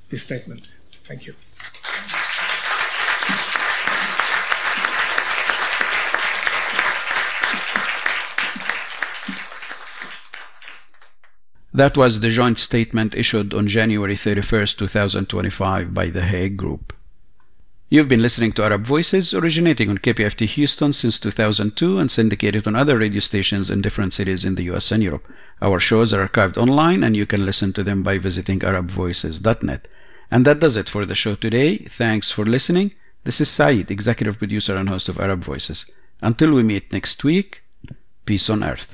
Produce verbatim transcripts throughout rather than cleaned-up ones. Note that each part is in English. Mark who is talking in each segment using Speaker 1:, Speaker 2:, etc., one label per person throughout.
Speaker 1: this statement. Thank you.
Speaker 2: That was the joint statement issued on January thirty-first, two thousand twenty-five by the Hague Group. You've been listening to Arab Voices, originating on K P F T Houston since two thousand two and syndicated on other radio stations in different cities in the U S and Europe. Our shows are archived online and you can listen to them by visiting arab voices dot net. And that does it for the show today. Thanks for listening. This is Saeed, executive producer and host of Arab Voices. Until we meet next week, peace on earth.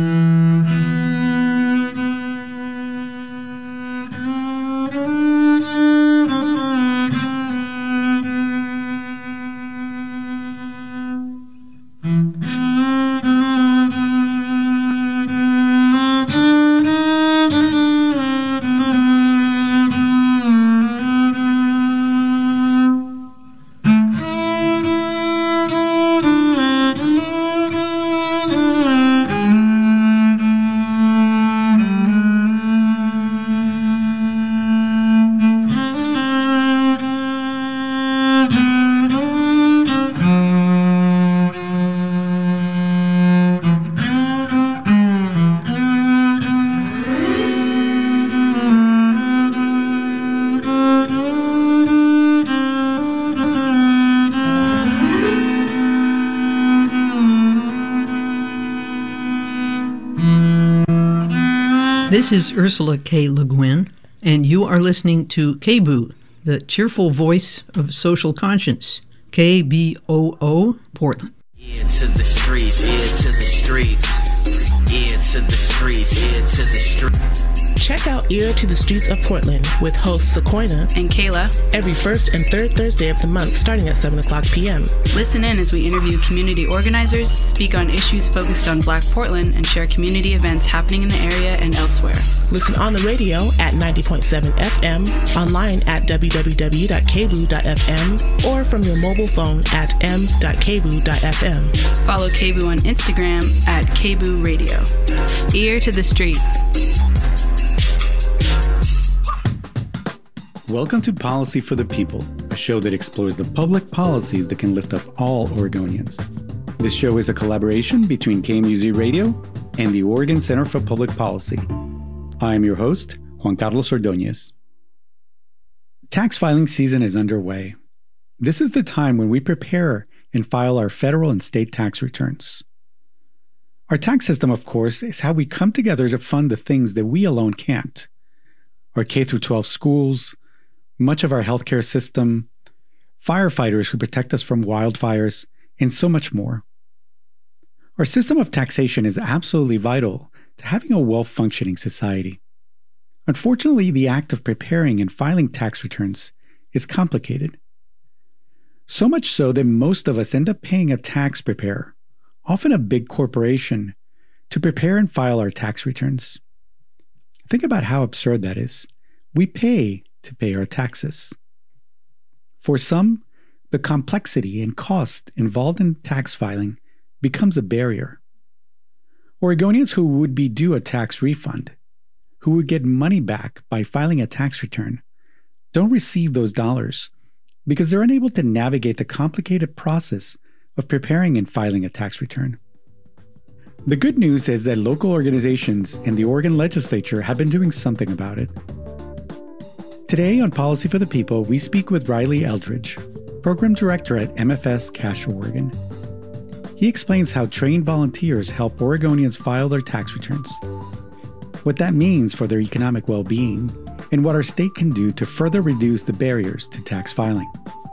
Speaker 3: This is Ursula K. Le Guin, and you are listening to K B O O, the cheerful voice of social conscience. K B O O, Portland.
Speaker 4: Into the streets, into the streets, into the streets, into the streets.
Speaker 5: Check out Ear to the Streets of Portland with hosts Sequoia
Speaker 6: and Kayla
Speaker 5: every first and third Thursday of the month starting at seven o'clock p.m.
Speaker 6: Listen in as we interview community organizers, speak on issues focused on Black Portland, and share community events happening in the area and elsewhere.
Speaker 5: Listen on the radio at ninety point seven F M, online at w w w dot k b o o dot f m, or from your mobile phone at m dot k b o o dot f m.
Speaker 6: Follow K B O O on Instagram at K B O O Radio. Ear to the Streets.
Speaker 7: Welcome to Policy for the People, a show that explores the public policies that can lift up all Oregonians. This show is a collaboration between K M U Z Radio and the Oregon Center for Public Policy. I am your host, Juan Carlos Ordóñez. Tax filing season is underway. This is the time when we prepare and file our federal and state tax returns. Our tax system, of course, is how we come together to fund the things that we alone can't. Our K through twelve schools, much of our healthcare system, firefighters who protect us from wildfires, and so much more. Our system of taxation is absolutely vital to having a well-functioning society. Unfortunately, the act of preparing and filing tax returns is complicated. So much so that most of us end up paying a tax preparer, often a big corporation, to prepare and file our tax returns. Think about how absurd that is. We pay to pay our taxes. For some, the complexity and cost involved in tax filing becomes a barrier. Oregonians who would be due a tax refund, who would get money back by filing a tax return, don't receive those dollars because they're unable to navigate the complicated process of preparing and filing a tax return. The good news is that local organizations and the Oregon legislature have been doing something about it. Today on Policy for the People, we speak with Riley Eldridge, Program Director at M F S Cash Oregon. He explains how trained volunteers help Oregonians file their tax returns, what that means for their economic well-being, and what our state can do to further reduce the barriers to tax filing.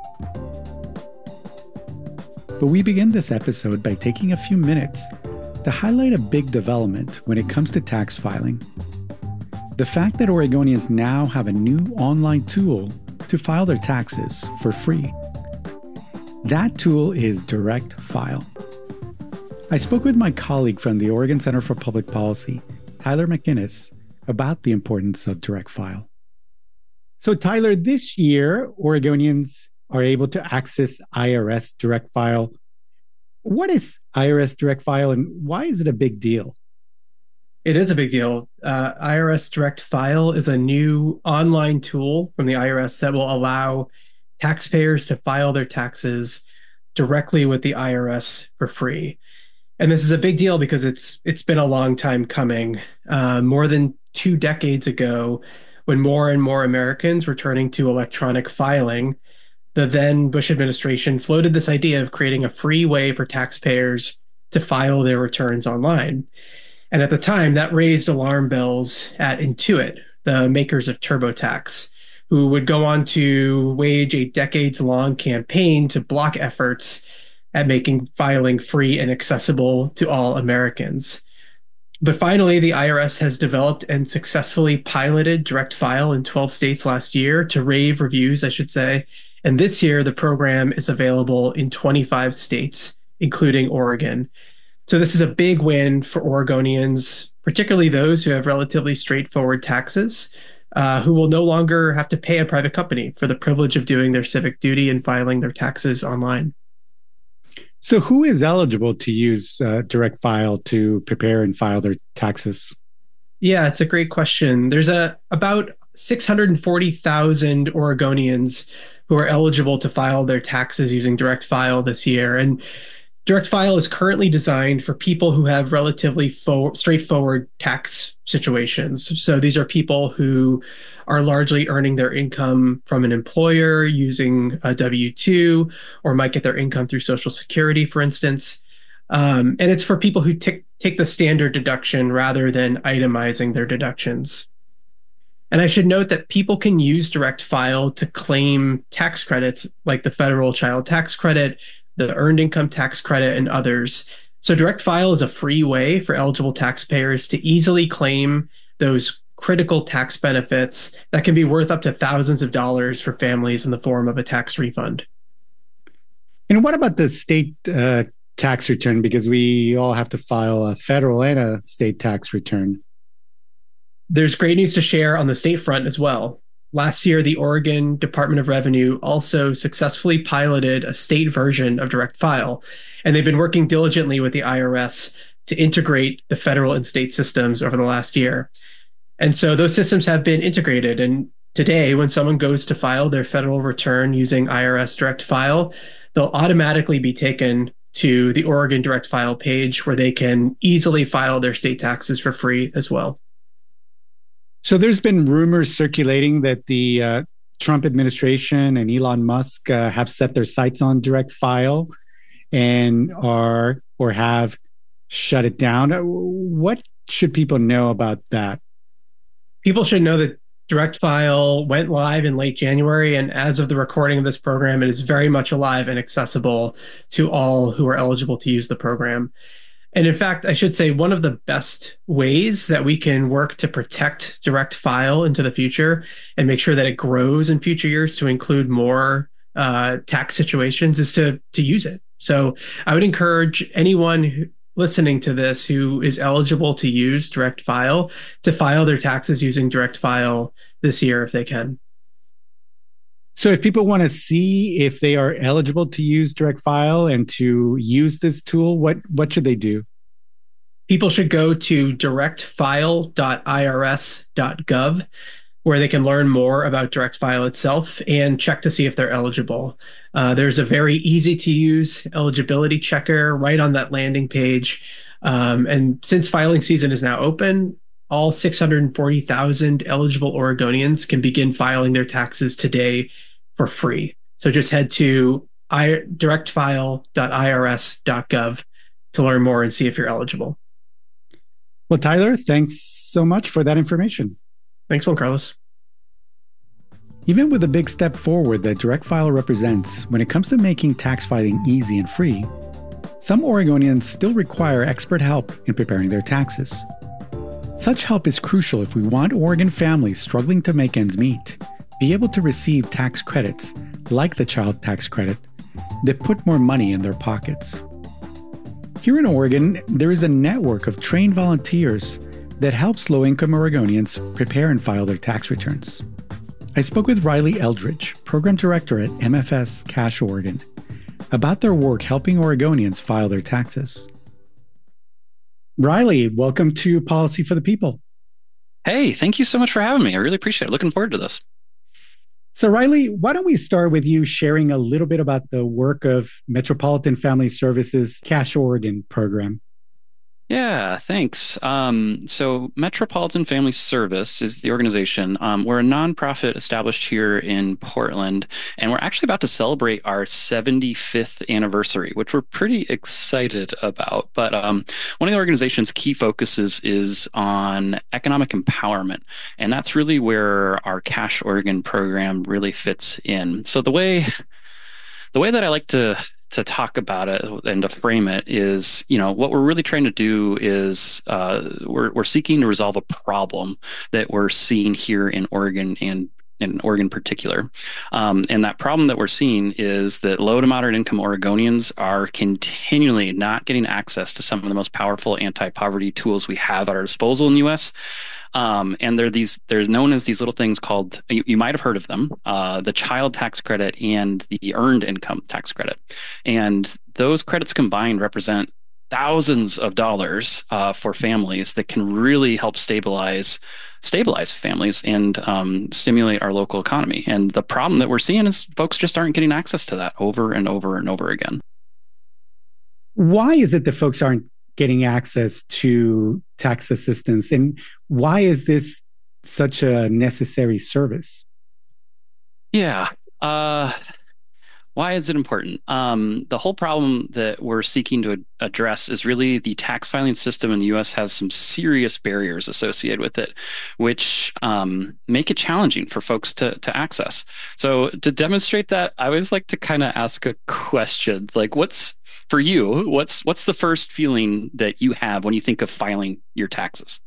Speaker 7: But we begin this episode by taking a few minutes to highlight a big development when it comes to tax filing. The fact that Oregonians now have a new online tool to file their taxes for free. That tool is Direct File. I spoke with my colleague from the Oregon Center for Public Policy, Tyler McInnes, about the importance of Direct File. So Tyler, this year, Oregonians are able to access I R S Direct File. What is I R S Direct File and why is it a big deal?
Speaker 1: It is a big deal. Uh, I R S Direct File is a new online tool from the I R S that will allow taxpayers to file their taxes directly with the I R S for free. And this is a big deal because it's it's been a long time coming. Uh, more than two decades ago, when more and more Americans were turning to electronic filing, the then Bush administration floated this idea of creating a free way for taxpayers to file their returns online. And at the time, that raised alarm bells at Intuit, the makers of TurboTax, who would go on to wage a decades-long campaign to block efforts at making filing free and accessible to all Americans. But finally, the I R S has developed and successfully piloted Direct File in twelve states last year to rave reviews, I should say. And this year, the program is available in twenty-five states, including Oregon. So this is a big win for Oregonians, particularly those who have relatively straightforward taxes, uh, who will no longer have to pay a private company for the privilege of doing their civic duty and filing their taxes online.
Speaker 7: So who is eligible to use uh, Direct File to prepare and file their taxes?
Speaker 1: Yeah, it's a great question. There's a about six hundred forty thousand Oregonians who are eligible to file their taxes using Direct File this year. And Direct File is currently designed for people who have relatively fo- straightforward tax situations. So these are people who are largely earning their income from an employer using a W two, or might get their income through Social Security, for instance. Um, and it's for people who t- take the standard deduction rather than itemizing their deductions. And I should note that people can use Direct File to claim tax credits like the federal child tax credit, the earned income tax credit, and others. So Direct File is a free way for eligible taxpayers to easily claim those critical tax benefits that can be worth up to thousands of dollars for families in the form of a tax refund.
Speaker 7: And what about the state uh, tax return? Because we all have to file a federal and a state tax return.
Speaker 1: There's great news to share on the state front as well. Last year, the Oregon Department of Revenue also successfully piloted a state version of Direct File, and they've been working diligently with the I R S to integrate the federal and state systems over the last year. And so those systems have been integrated. And today, when someone goes to file their federal return using I R S Direct File, they'll automatically be taken to the Oregon Direct File page where they can easily file their state taxes for free as well.
Speaker 7: So there's been rumors circulating that the uh, Trump administration and Elon Musk uh, have set their sights on Direct File and are or have shut it down. What should people know about that?
Speaker 1: People should know that Direct File went live in late January, and as of the recording of this program, it is very much alive and accessible to all who are eligible to use the program. And in fact, I should say one of the best ways that we can work to protect Direct File into the future and make sure that it grows in future years to include more uh, tax situations is to, to use it. So I would encourage anyone who, listening to this who is eligible to use Direct File to file their taxes using Direct File this year if they can.
Speaker 7: So if people want to see if they are eligible to use Direct File and to use this tool, what, what should they do?
Speaker 1: People should go to direct file dot I R S dot gov, where they can learn more about Direct File itself and check to see if they're eligible. Uh, there's a very easy to use eligibility checker right on that landing page. Um, and since filing season is now open, all six hundred forty thousand eligible Oregonians can begin filing their taxes today for free. So just head to direct file dot I R S dot gov to learn more and see if you're eligible.
Speaker 7: Well, Tyler, thanks so much for that information.
Speaker 1: Thanks, Juan Carlos.
Speaker 7: Even with the big step forward that Direct File represents when it comes to making tax filing easy and free, some Oregonians still require expert help in preparing their taxes. Such help is crucial if we want Oregon families struggling to make ends meet be able to receive tax credits like the child tax credit that put more money in their pockets. Here in Oregon, there is a network of trained volunteers that helps low-income Oregonians prepare and file their tax returns. I spoke with Riley Eldridge, Program Director at M F S Cash Oregon, about their work helping Oregonians file their taxes. Riley, welcome to Policy for the People.
Speaker 8: Hey, thank you so much for having me. I really appreciate it. Looking forward to this.
Speaker 7: So, Riley, why don't we start with you sharing a little bit about the work of Metropolitan Family Services Cash Oregon program?
Speaker 8: Yeah, thanks. Um, so Metropolitan Family Service is the organization. Um, we're a nonprofit established here in Portland, and we're actually about to celebrate our seventy-fifth anniversary, which we're pretty excited about. But um, one of the organization's key focuses is on economic empowerment, and that's really where our Cash Oregon program really fits in. So the way the way that I like to to talk about it and to frame it is, you know, what we're really trying to do is uh, we're we're seeking to resolve a problem that we're seeing here in Oregon and in Oregon in particular. Um, and that problem that we're seeing is that low to moderate income Oregonians are continually not getting access to some of the most powerful anti-poverty tools we have at our disposal in the U S. Um, and they're these, they're known as these little things called, you, you might have heard of them, uh, the child tax credit and the earned income tax credit. And those credits combined represent thousands of dollars uh, for families that can really help stabilize stabilize families and um, stimulate our local economy. And the problem that we're seeing is folks just aren't getting access to that over and over and over again.
Speaker 7: Why is it that folks aren't getting access to tax assistance, and why is this such a necessary service?
Speaker 8: Yeah. Uh, why is it important? Um, the whole problem that we're seeking to ad- address is really the tax filing system in the U S has some serious barriers associated with it, which um, make it challenging for folks to to access. So to demonstrate that, I always like to kind of ask a question, like, what's for you? What's what's the first feeling that you have when you think of filing your taxes?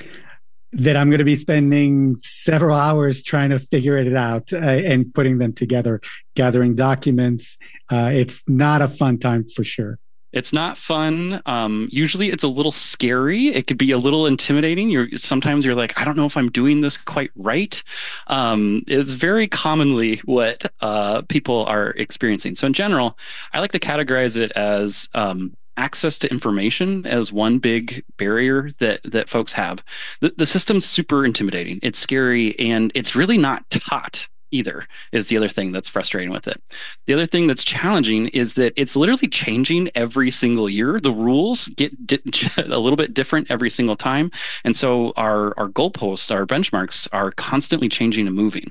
Speaker 7: That I'm going to be spending several hours trying to figure it out uh, and putting them together, gathering documents. Uh, it's not a fun time for sure.
Speaker 8: It's not fun. Um, usually it's a little scary. It could be a little intimidating. You're sometimes you're like, I don't know if I'm doing this quite right. Um, it's very commonly what uh, people are experiencing. So in general, I like to categorize it as um, access to information as one big barrier that that folks have. The, the system's super intimidating. It's scary, and it's really not taught either, is the other thing that's frustrating with it. The other thing that's challenging is that it's literally changing every single year. The rules get di- a little bit different every single time. And so our, our goalposts, our benchmarks are constantly changing and moving.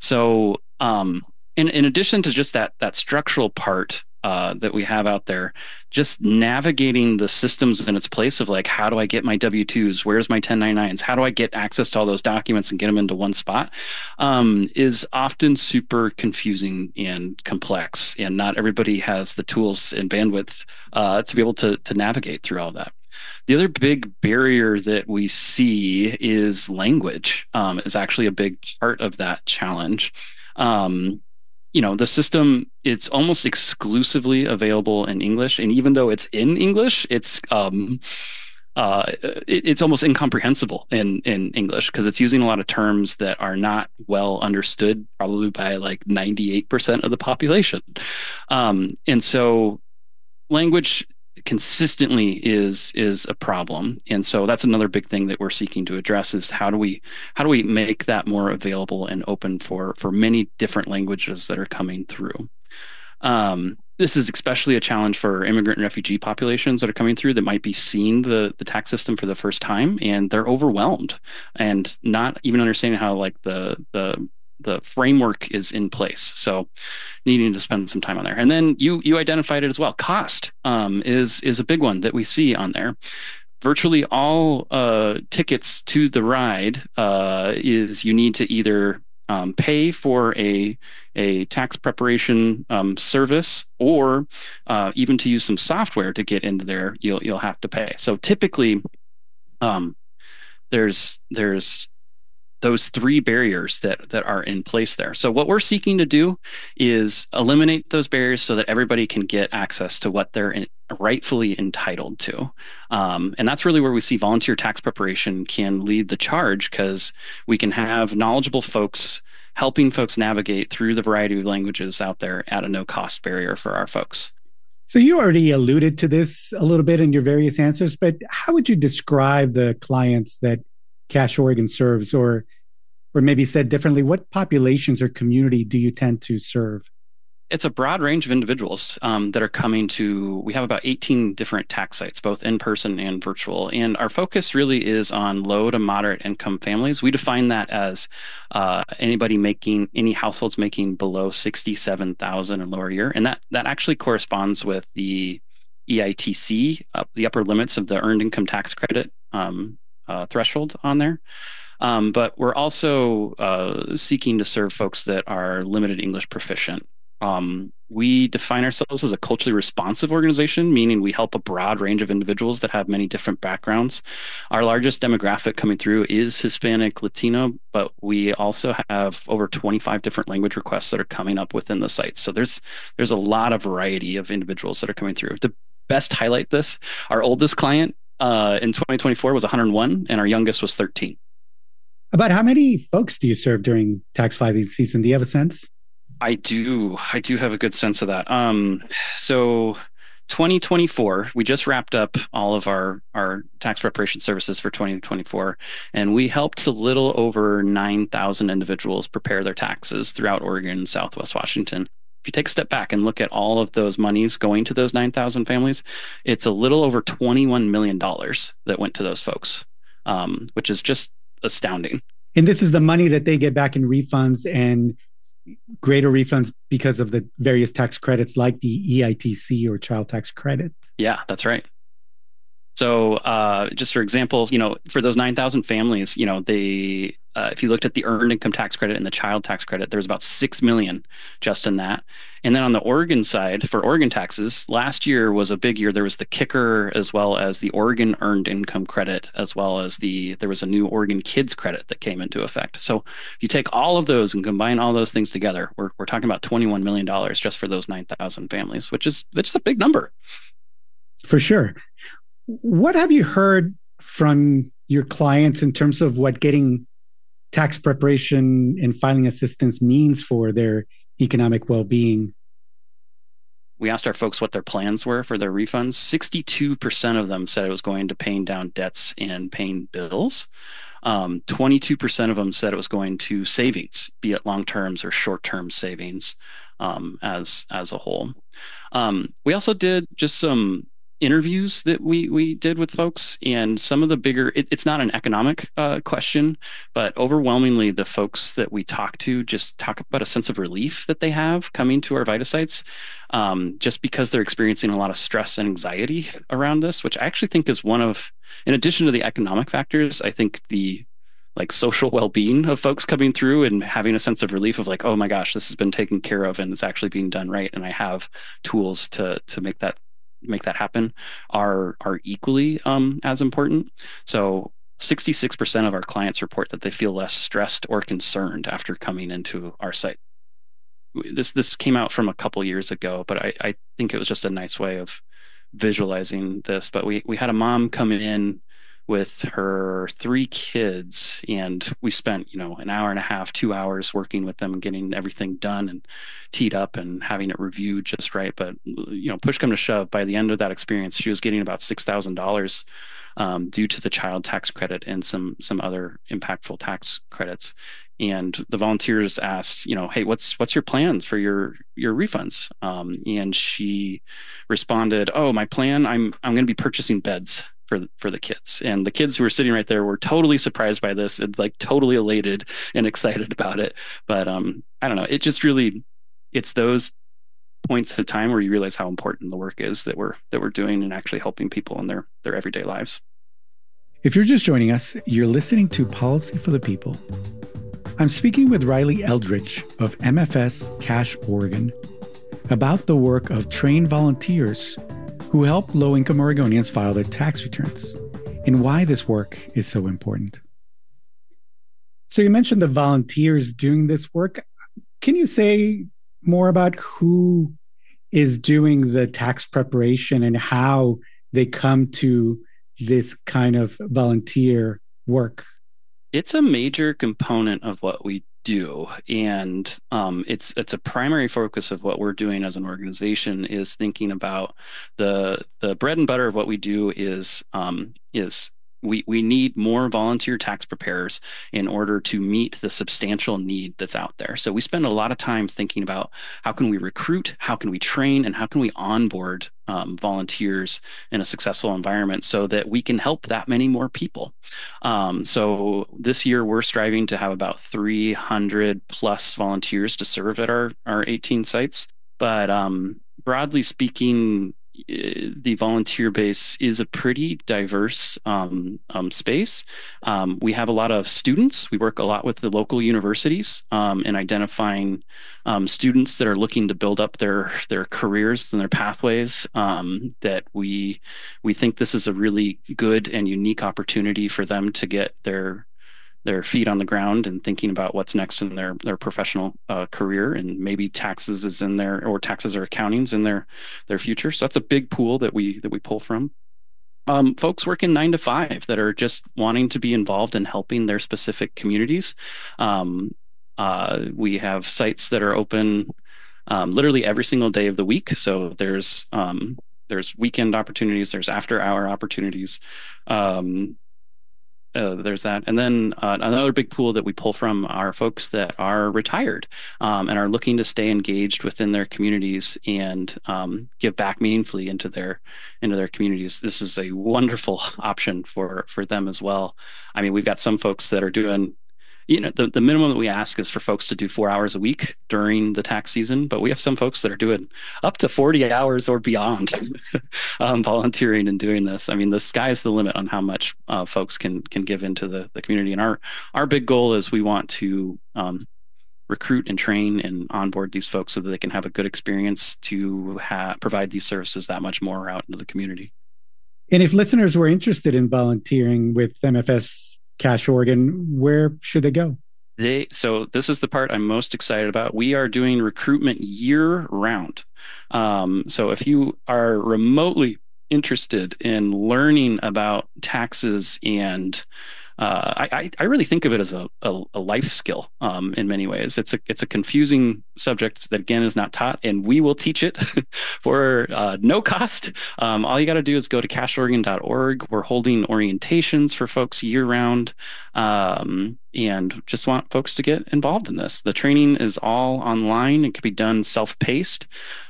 Speaker 8: So um, in, in addition to just that, that structural part uh, that we have out there, just navigating the systems in its place of like, how do I get my W two's? Where's my ten ninety-nines? How do I get access to all those documents and get them into one spot? Um, is often super confusing and complex. And not everybody has the tools and bandwidth uh, to be able to, to navigate through all that. The other big barrier that we see is language, um, is actually a big part of that challenge. Um, you know, the system, it's almost exclusively available in English. And even though it's in English, it's um, uh, it, it's almost incomprehensible in, in English because it's using a lot of terms that are not well understood, probably by like ninety-eight percent of the population. Um, and so language consistently is is a problem, and so that's another big thing that we're seeking to address is how do we how do we make that more available and open for for many different languages that are coming through. Um, this is especially a challenge for immigrant and refugee populations that are coming through that might be seeing the the tax system for the first time, and they're overwhelmed and not even understanding how like the the the framework is in place. So needing to spend some time on there. And then you you identified it as well. Cost um, is is a big one that we see on there. Virtually all uh, tickets to the ride uh, is you need to either um, pay for a a tax preparation um, service, or uh, even to use some software to get into there, you'll you'll have to pay. So typically, um, there's there's those three barriers that that are in place there. So what we're seeking to do is eliminate those barriers so that everybody can get access to what they're in, rightfully entitled to. Um, and that's really where we see volunteer tax preparation can lead the charge, because we can have knowledgeable folks helping folks navigate through the variety of languages out there at a no cost barrier for our folks.
Speaker 7: So you already alluded to this a little bit in your various answers, but how would you describe the clients that Cash Oregon serves, or or maybe said differently, what populations or community do you tend to serve?
Speaker 8: It's a broad range of individuals um, that are coming to, we have about eighteen different tax sites, both in person and virtual. And our focus really is on low to moderate income families. We define that as uh, anybody making, any households making below sixty-seven thousand dollars and lower a year. And that, that actually corresponds with the E I T C, uh, the upper limits of the earned income tax credit um, uh, threshold on there. Um, but we're also uh, seeking to serve folks that are limited English proficient. Um, we define ourselves as a culturally responsive organization, meaning we help a broad range of individuals that have many different backgrounds. Our largest demographic coming through is Hispanic Latino, but we also have over twenty-five different language requests that are coming up within the site. So there's there's a lot of variety of individuals that are coming through. To best highlight this, our oldest client uh, in twenty twenty-four was one hundred one, and our youngest was thirteen.
Speaker 7: About how many folks do you serve during tax filing season? Do you have a sense?
Speaker 8: I do. I do have a good sense of that. Um, so twenty twenty-four, we just wrapped up all of our, our tax preparation services for twenty twenty-four, and we helped a little over nine thousand individuals prepare their taxes throughout Oregon and Southwest Washington. If you take a step back and look at all of those monies going to those nine thousand families, it's a little over twenty-one million dollars that went to those folks, um, which is just astounding.
Speaker 7: And this is the money that they get back in refunds and greater refunds because of the various tax credits like the E I T C or child tax credit.
Speaker 8: Yeah, that's right. So uh, just for example, you know, for those nine thousand families, you know, they, uh, if you looked at the earned income tax credit and the child tax credit, there's about six million just in that. And then on the Oregon side, for Oregon taxes, last year was a big year. There was the kicker as well as the Oregon earned income credit, as well as the, there was a new Oregon kids credit that came into effect. So if you take all of those and combine all those things together, we're, we're talking about twenty-one million dollars just for those nine thousand families, which is, it's a big number.
Speaker 7: For sure. What have you heard from your clients in terms of what getting tax preparation and filing assistance means for their economic well-being?
Speaker 8: We asked our folks what their plans were for their refunds. sixty-two percent of them said it was going to paying down debts and paying bills. Um, twenty-two percent of them said it was going to savings, be it long-terms or short-term savings um, as, as a whole. Um, we also did just some interviews that we we did with folks, and some of the bigger, it, it's not an economic uh, question, but overwhelmingly the folks that we talk to just talk about a sense of relief that they have coming to our Vita sites, um, just because they're experiencing a lot of stress and anxiety around this, which I actually think is one of, in addition to the economic factors, I think the like social well-being of folks coming through and having a sense of relief of like, oh my gosh, this has been taken care of and it's actually being done right, and I have tools to to make that make that happen are are equally um, as important. So sixty-six percent of our clients report that they feel less stressed or concerned after coming into our site. This this came out from a couple years ago, but I, I think it was just a nice way of visualizing this. But we we had a mom come in with her three kids, and we spent, you know, an hour and a half, two hours working with them and getting everything done and teed up and having it reviewed just right. But, you know, push come to shove, by the end of that experience, she was getting about six thousand dollars um, due to the child tax credit and some some other impactful tax credits. And the volunteers asked, you know, hey, what's what's your plans for your your refunds? Um, and she responded, oh, my plan, I'm I'm going to be purchasing beds for for the kids. And the kids who were sitting right there were totally surprised by this and like totally elated and excited about it. But um, I don't know, it just really, it's those points of time where you realize how important the work is that we're that we're doing and actually helping people in their their everyday lives.
Speaker 7: If you're just joining us, you're listening to Policy for the People. I'm speaking with Riley Eldridge of M F S Cash Oregon about the work of trained volunteers who help low-income Oregonians file their tax returns and why this work is so important. So you mentioned the volunteers doing this work. Can you say more about who is doing the tax preparation and how they come to this kind of volunteer work?
Speaker 8: It's a major component of what we do, and um, it's it's a primary focus of what we're doing as an organization is thinking about the the bread and butter of what we do is um, is we we need more volunteer tax preparers in order to meet the substantial need that's out there. So we spend a lot of time thinking about how can we recruit, how can we train, and how can we onboard um, volunteers in a successful environment so that we can help that many more people. Um, so this year we're striving to have about three hundred plus volunteers to serve at our our eighteen sites. But um, broadly speaking, the volunteer base is a pretty diverse um, um, space. Um, we have a lot of students. We work a lot with the local universities um, in identifying um, students that are looking to build up their their careers and their pathways. Um, that we we think this is a really good and unique opportunity for them to get their their feet on the ground and thinking about what's next in their their professional uh, career, and maybe taxes is in there, or taxes or accounting's in their their future. So that's a big pool that we that we pull from. Um, folks working nine to five that are just wanting to be involved in helping their specific communities. Um, uh, we have sites that are open um, literally every single day of the week. So there's um, there's weekend opportunities, there's after hour opportunities. Um, Uh, there's that. And then uh, another big pool that we pull from are folks that are retired um, and are looking to stay engaged within their communities and um, give back meaningfully into their into their communities. This is a wonderful option for for them as well. I mean, we've got some folks that are doing, you know, the, the minimum that we ask is for folks to do four hours a week during the tax season, but we have some folks that are doing up to forty hours or beyond um, volunteering and doing this. I mean, the sky's the limit on how much uh, folks can can give into the, the community. And our, our big goal is we want to um, recruit and train and onboard these folks so that they can have a good experience to ha- provide these services that much more out into the community.
Speaker 7: And if listeners were interested in volunteering with M F S Cache Oregon, where should they go?
Speaker 8: They, so this is the part I'm most excited about. We are doing recruitment year round. Um, so if you are remotely interested in learning about taxes and Uh, I, I really think of it as a, a, a life skill um, in many ways. It's a it's a confusing subject that, again, is not taught, and we will teach it for uh, no cost. Um, all you got to do is go to cache oregon dot org. We're holding orientations for folks year round, um, and just want folks to get involved in this. The training is all online. It can be done self-paced.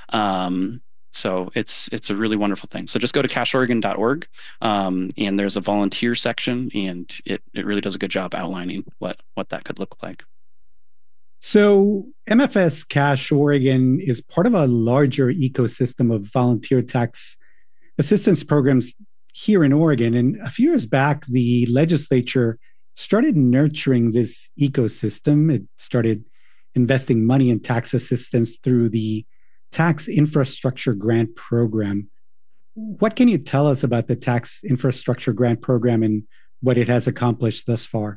Speaker 8: Um, So it's it's a really wonderful thing. So just go to cache oregon dot org, um, and there's a volunteer section, and it it really does a good job outlining what what that could look like.
Speaker 7: So M F S Cache Oregon is part of a larger ecosystem of volunteer tax assistance programs here in Oregon. And a few years back, the legislature started nurturing this ecosystem. It started investing money in tax assistance through the Tax Infrastructure Grant Program. What can you tell us about the Tax Infrastructure Grant Program and what it has accomplished thus far?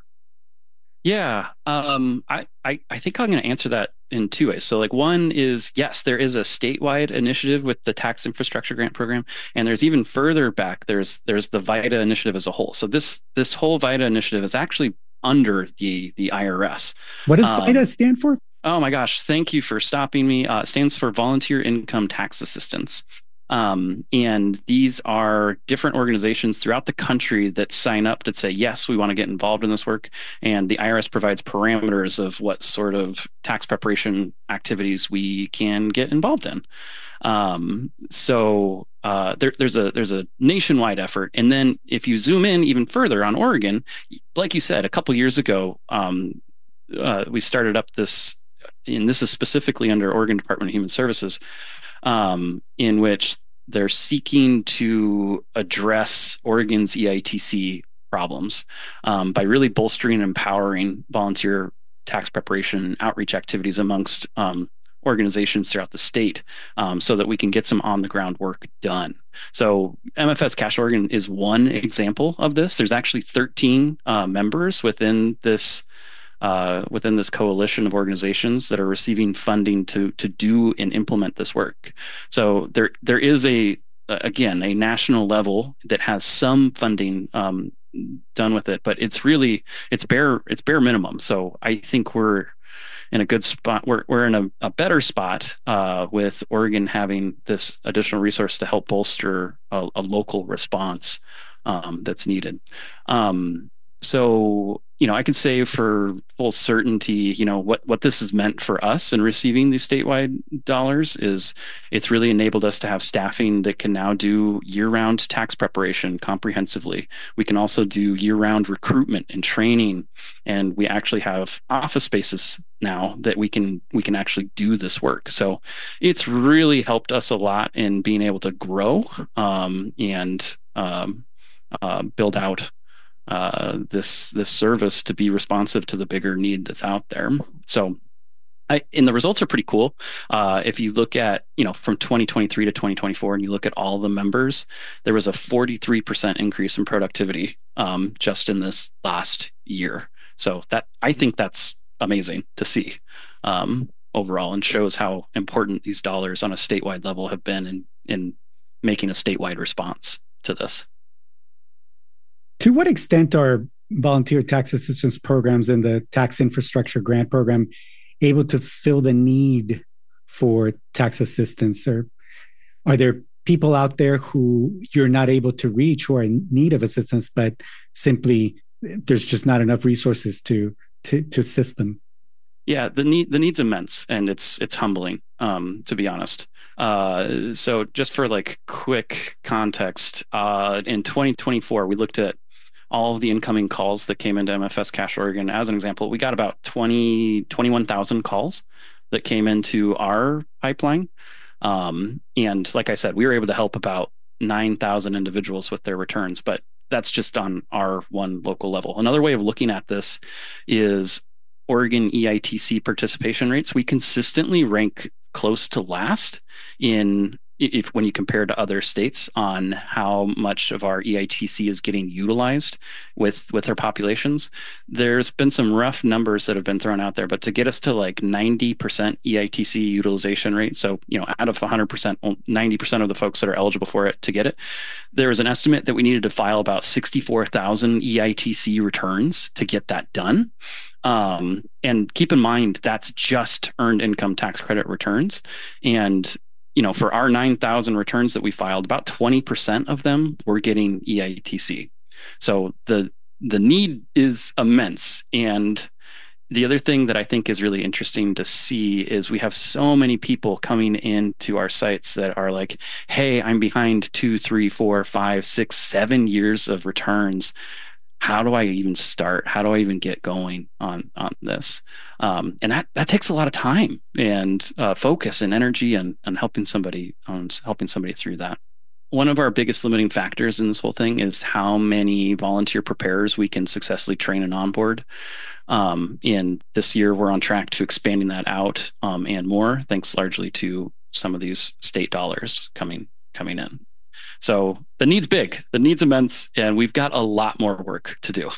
Speaker 8: Yeah, um, I, I, I think I'm going to answer that in two ways. So like one is, yes, there is a statewide initiative with the Tax Infrastructure Grant Program. And there's even further back, there's there's the VITA initiative as a whole. So this this whole VITA initiative is actually under the, the I R S.
Speaker 7: What does
Speaker 8: um,
Speaker 7: VITA stand for?
Speaker 8: Oh my gosh, thank you for stopping me. Uh, it stands for Volunteer Income Tax Assistance. Um, and these are different organizations throughout the country that sign up that say, yes, we want to get involved in this work. And the I R S provides parameters of what sort of tax preparation activities we can get involved in. Um, so uh, there, there's a there's a nationwide effort. And then if you zoom in even further on Oregon, like you said, a couple years ago, um, uh, we started up this, and this is specifically under Oregon Department of Human Services, um, in which they're seeking to address Oregon's E I T C problems um, by really bolstering and empowering volunteer tax preparation outreach activities amongst um, organizations throughout the state, um, so that we can get some on-the-ground work done. So M F S Cache Oregon is one example of this. There's actually thirteen uh, members within this Uh, within this coalition of organizations that are receiving funding to to do and implement this work. So there there is a again a national level that has some funding um, done with it, but it's really it's bare it's bare minimum. So I think we're in a good spot. We're we're in a, a better spot uh, with Oregon having this additional resource to help bolster a, a local response um, that's needed. Um, so, you know, I can say for full certainty, you know, what, what this has meant for us in receiving these statewide dollars is it's really enabled us to have staffing that can now do year-round tax preparation comprehensively. We can also do year-round recruitment and training, and we actually have office spaces now that we can we can actually do this work. So it's really helped us a lot in being able to grow um, and um, uh, build out uh, this this service to be responsive to the bigger need that's out there. So, I, and the results are pretty cool. Uh, if you look at, you know, from twenty twenty-three to twenty twenty-four, and you look at all the members, there was a forty-three percent increase in productivity um, just in this last year. So that I think that's amazing to see um, overall, and shows how important these dollars on a statewide level have been in in making a statewide response to this.
Speaker 7: To what extent are volunteer tax assistance programs and the tax infrastructure grant program able to fill the need for tax assistance? Or are there people out there who you're not able to reach who are in need of assistance, but simply there's just not enough resources to to, to assist them?
Speaker 8: Yeah, the need the need's immense, and it's it's humbling, um, to be honest. Uh, so just for like quick context, uh, in twenty twenty-four, we looked at all of the incoming calls that came into M F S Cash Oregon. As an example, we got about twenty, twenty-one thousand calls that came into our pipeline. Um, and like I said, we were able to help about nine thousand individuals with their returns, but that's just on our one local level. Another way of looking at this is Oregon E I T C participation rates. We consistently rank close to last in if when you compare to other states on how much of our E I T C is getting utilized with with their populations. There's been some rough numbers that have been thrown out there, but to get us to like ninety percent E I T C utilization rate, so you know, out of one hundred percent, ninety percent of the folks that are eligible for it to get it, there was an estimate that we needed to file about sixty-four thousand E I T C returns to get that done. Um, and keep in mind, that's just earned income tax credit returns. And you know, for our nine thousand returns that we filed, about twenty percent of them were getting E I T C. So the the need is immense. And the other thing that I think is really interesting to see is we have so many people coming into our sites that are like, hey, I'm behind two, three, four, five, six, seven years of returns. How do I even start? How do I even get going on on this? Um, and that that takes a lot of time and uh, focus and energy and and helping somebody on helping somebody through that. One of our biggest limiting factors in this whole thing is how many volunteer preparers we can successfully train and onboard. Um, and this year, we're on track to expanding that out um, and more, thanks largely to some of these state dollars coming coming in. So the need's big, the need's immense, and we've got a lot more work to do.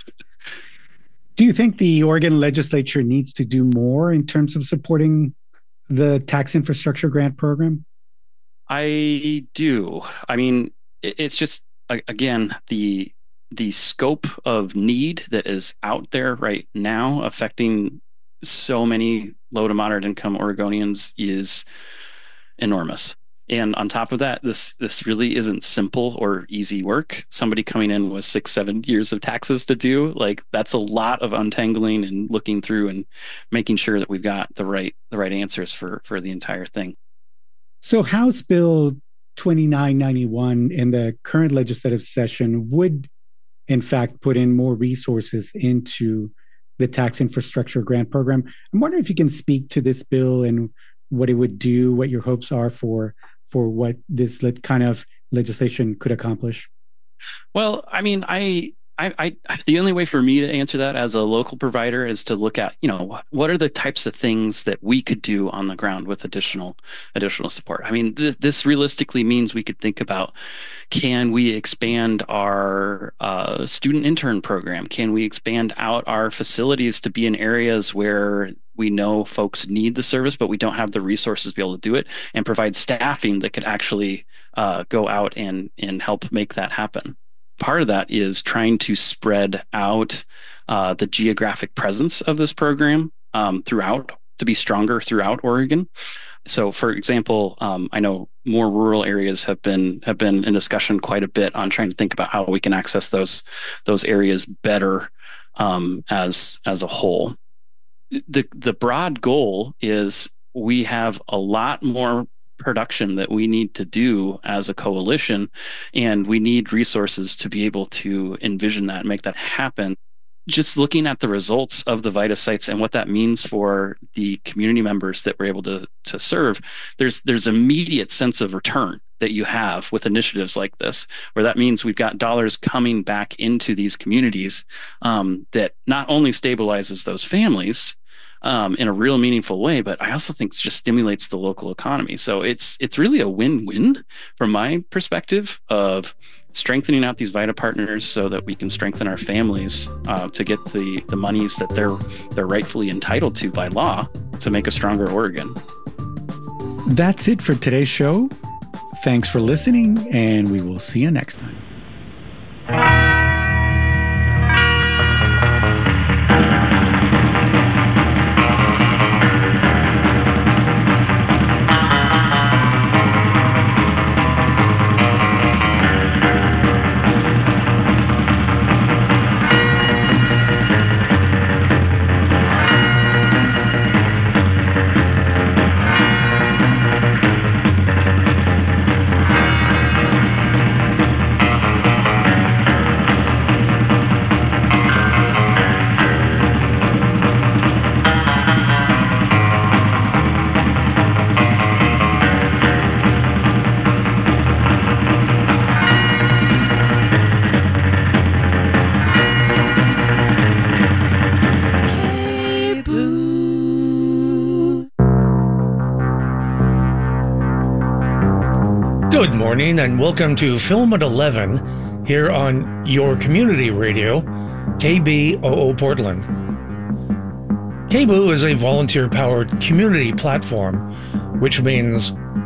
Speaker 7: Do you think the Oregon legislature needs to do more in terms of supporting the tax infrastructure grant program?
Speaker 8: I do. I mean, it's just, again, the the scope of need that is out there right now affecting so many low to moderate income Oregonians is enormous. And on top of that, this this really isn't simple or easy work. Somebody coming in with six, seven years of taxes to do, like that's a lot of untangling and looking through and making sure that we've got the right the right answers for for the entire thing.
Speaker 7: So House Bill twenty-nine ninety-one in the current legislative session would, in fact, put in more resources into the tax infrastructure grant program. I'm wondering if you can speak to this bill and what it would do, what your hopes are for for what this kind of legislation could accomplish?
Speaker 8: Well, I mean, I, I, I, the only way for me to answer that as a local provider is to look at, you know, what are the types of things that we could do on the ground with additional, additional support. I mean, th- this realistically means we could think about, can we expand our uh, student intern program? Can we expand out our facilities to be in areas where we know folks need the service, but we don't have the resources to be able to do it, and provide staffing that could actually uh, go out and, and help make that happen. Part of that is trying to spread out uh, the geographic presence of this program um, throughout to be stronger throughout Oregon. So, for example, um, I know more rural areas have been have been in discussion quite a bit on trying to think about how we can access those those areas better um, as as a whole. The the broad goal is we have a lot more production that we need to do as a coalition, and we need resources to be able to envision that and make that happen. Just looking at the results of the VITA sites and what that means for the community members that we're able to to serve, there's there's immediate sense of return that you have with initiatives like this, where that means we've got dollars coming back into these communities um, that not only stabilizes those families um, in a real meaningful way, but I also think it just stimulates the local economy. So it's it's really a win-win from my perspective of strengthening out these VITA partners so that we can strengthen our families uh, to get the, the monies that they're they're rightfully entitled to by law to make a stronger Oregon.
Speaker 7: That's it for today's show. Thanks for listening, and we will see you next time.
Speaker 9: Good morning and welcome to Film at eleven here on your community radio, K B O O Portland. K B O O is a volunteer-powered community platform, which means